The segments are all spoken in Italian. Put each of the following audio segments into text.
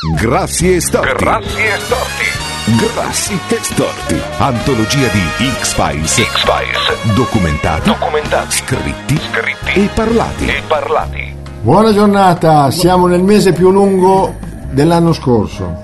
Grassi e Storti. Grassi e Storti. Grassi e Storti. Antologia di X-Files. Documentati. Scritti. E parlati. Buona giornata, siamo nel mese più lungo dell'anno scorso.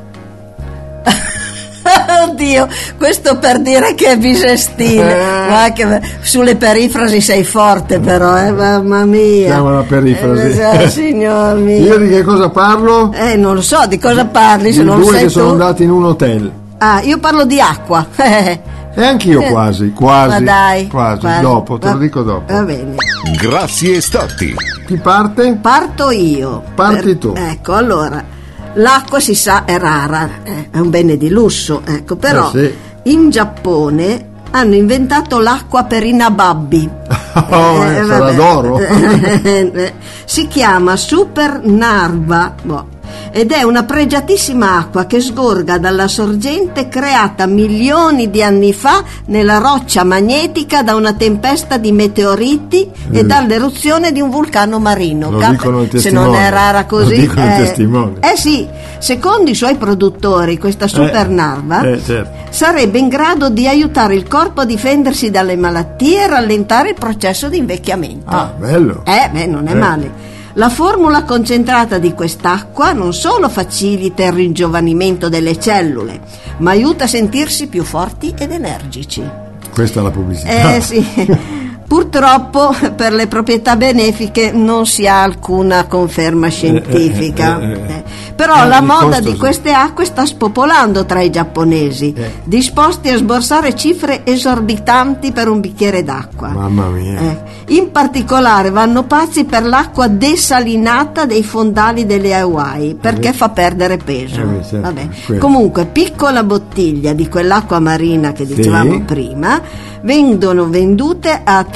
Oddio, questo per dire che è bisestile. Ma che sulle perifrasi sei forte però, mamma mia. Siamo alla perifrasi. Signor mio. Io di che cosa parlo? Non lo so di cosa parli, se non lo sai due che sono tu. andati in un hotel. Ah, io parlo di acqua. E anch'io quasi. Ma dai, quasi. Dopo, te lo dico dopo. Va bene. Grassi e Storti. Chi parte? Parto io. Parti tu. Ecco, allora, l'acqua si sa è rara, è un bene di lusso, ecco, però sì. In Giappone hanno inventato l'acqua per i nababbi. Sarà d'oro. Si chiama Super Narva. Ed è una pregiatissima acqua che sgorga dalla sorgente creata milioni di anni fa nella roccia magnetica da una tempesta di meteoriti e dall'eruzione di un vulcano marino. Lo dicono i testimoni. Se non è rara così. Lo dicono i testimoni. Sì, secondo i suoi produttori questa Super Narva certo. sarebbe in grado di aiutare il corpo a difendersi dalle malattie e rallentare il processo di invecchiamento. Ah, bello. Non è male. La formula concentrata di quest'acqua non solo facilita il ringiovanimento delle cellule, ma aiuta a sentirsi più forti ed energici. Questa è la pubblicità. Sì. Purtroppo per le proprietà benefiche non si ha alcuna conferma scientifica. Però la moda di queste acque sta spopolando tra i giapponesi, disposti a sborsare cifre esorbitanti per un bicchiere d'acqua. Mamma mia. In particolare vanno pazzi per l'acqua desalinata dei fondali delle Hawaii, perché fa perdere peso. Certo. Vabbè. Comunque, piccola bottiglia di quell'acqua marina che dicevamo prima vengono vendute a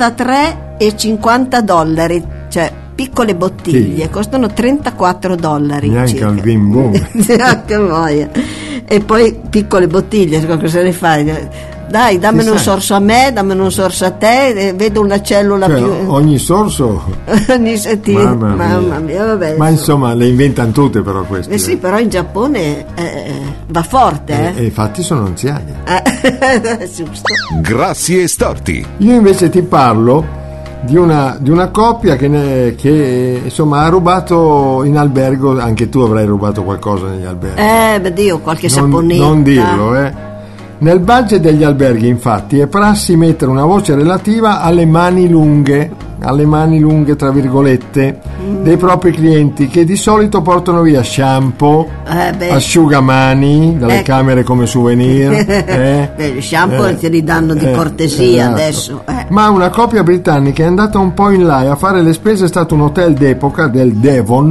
$33,50, cioè piccole bottiglie costano $34 neanche circa. al bimbo. Che voglia. E poi piccole bottiglie, cosa ne fai? Dai, dammene un sorso a me, dammene un sorso a te, vedo una cellula più. Ogni sorso ogni settimana. Mamma mia, vabbè. Ma insomma le inventano tutte però queste. Sì, però in Giappone va forte. E infatti sono anziani. Giusto. Grassi e Storti. Io invece ti parlo di una coppia che insomma ha rubato in albergo. Anche tu avrai rubato qualcosa negli alberghi. Dio, qualche saponetta. Non dirlo, Nel budget degli alberghi, infatti, è prassi mettere una voce relativa alle mani lunghe tra virgolette, dei propri clienti, che di solito portano via shampoo, asciugamani dalle camere come souvenir. Gli shampoo te li danno di cortesia, esatto. adesso. Ma una coppia britannica è andata un po' in là, e a fare le spese è stato un hotel d'epoca del Devon,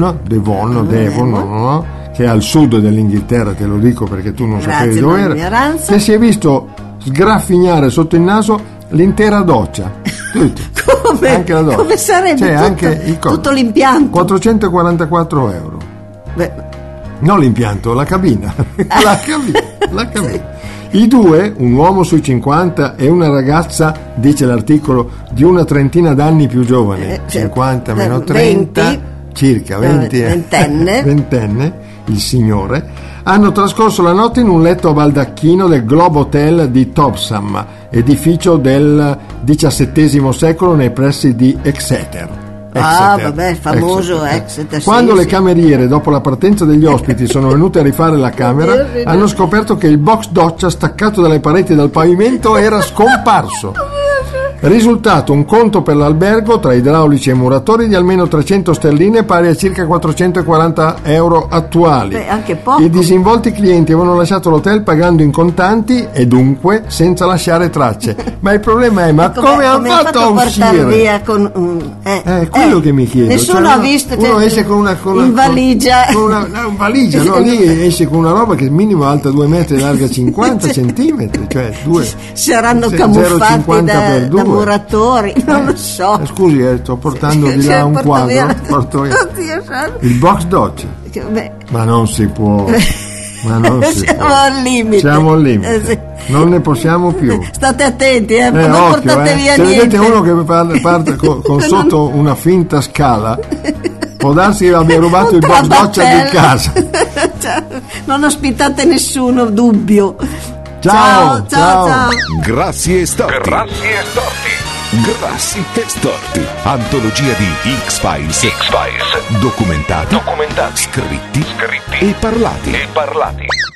no? Che è al sud dell'inghilterra, te lo dico perché tu non sapevi dove era, che si è visto sgraffignare sotto il naso l'intera doccia. Come? Anche la doccia. Come sarebbe tutto l'impianto? 444 euro. Non l'impianto, la cabina. La cabina. I due, un uomo sui 50 e una ragazza, dice l'articolo, di una trentina d'anni più giovane, 50 meno 30, circa 20, ventenne, il signore, hanno trascorso la notte in un letto a baldacchino del Globe Hotel di Topsham, edificio del XVII secolo nei pressi di Exeter. Famoso Exeter. Quando le cameriere, dopo la partenza degli ospiti, sono venute a rifare la camera, hanno scoperto che il box doccia staccato dalle pareti e dal pavimento era scomparso. Risultato: un conto per l'albergo tra idraulici e muratori di almeno 300 sterline, pari a circa 440 euro attuali. Anche poco. I disinvolti clienti avevano lasciato l'hotel pagando in contanti e dunque senza lasciare tracce. Ma il problema è: come hanno fatto a uscire? Via con quello che mi chiedo. Nessuno ha visto. Uno esce con una in valigia. Valigia, no? Lì esce con una roba che minimo alta 2 metri e larga 50 centimetri, cioè saranno camuffati da muratori, non lo so. Scusi, sto portando di là un quadro. Porto io. Il box doccia. Ma non si può. Al limite. Siamo al limite. Non ne possiamo più. State attenti, non portate via se niente. vedete uno che parte con sotto una finta scala, può darsi che abbia rubato il box doccia di casa. Non ospitate nessuno, dubbio. Ciao. Grassi e storti. Grassi e storti. Grassi e storti. Antologia di X-Files. X-Files. Documentati. Documentati. Scritti. Scritti. E parlati. E parlati.